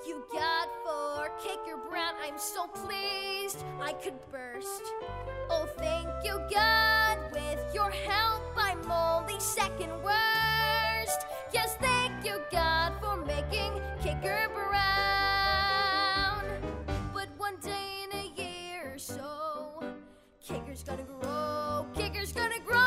you, God, for Kicker Brown. I'm so pleased I could burst. Oh, thank you, God. With your help, I'm only second worst. Yes, thank you, God, for making Kicker Brown. But one day in a year or so, Kicker's gonna grow. Kicker's gonna grow.